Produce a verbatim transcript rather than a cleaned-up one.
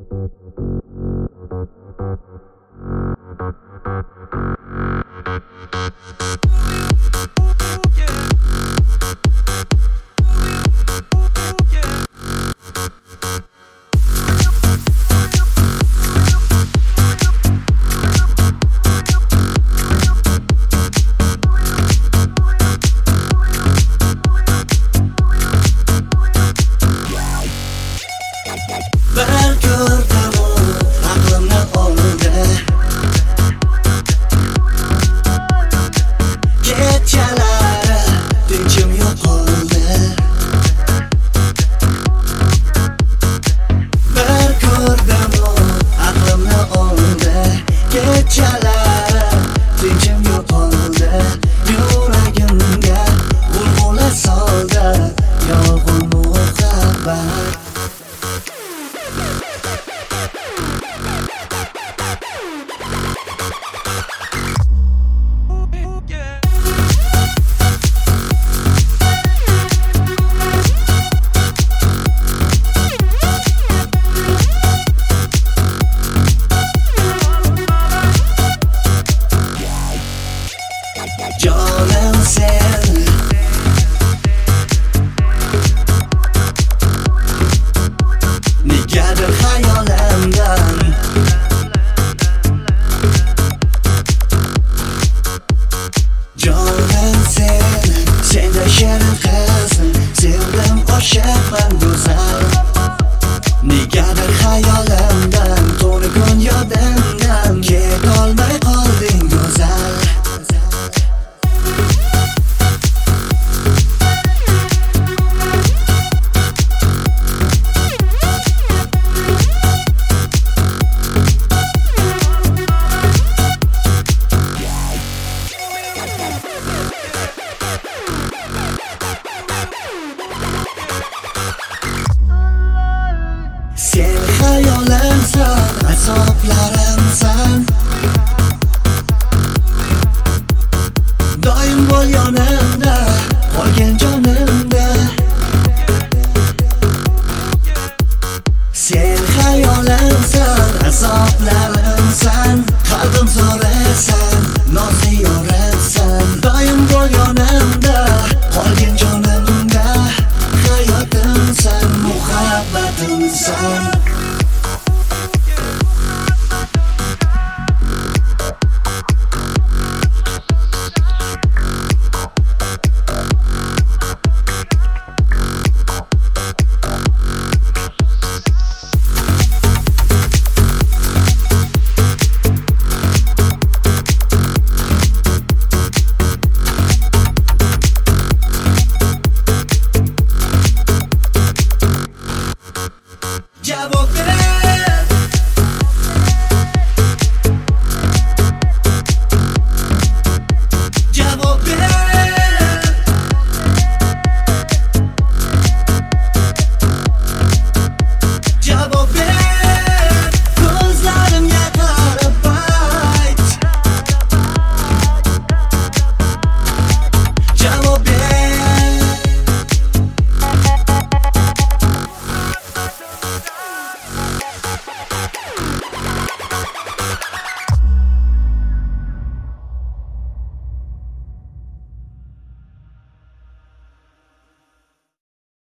Jonim sen negadir hayolimdan Jonim sen senda shirin qizim sevdim oshiqman go'zal negadir hayolimdan to'ni kun yodimdan ketolmay qolding go'zal Sen hayolimsan, azoblarimsan Doim bo'l yonimda, qolgin jonimda Sen hayolimsan, azoblarimsan Qalbim so'rasan, nozli yo'rimsan Doim bo'l yonimda, qolgin jonimda Hayotimsan, muhabbatimsan Ya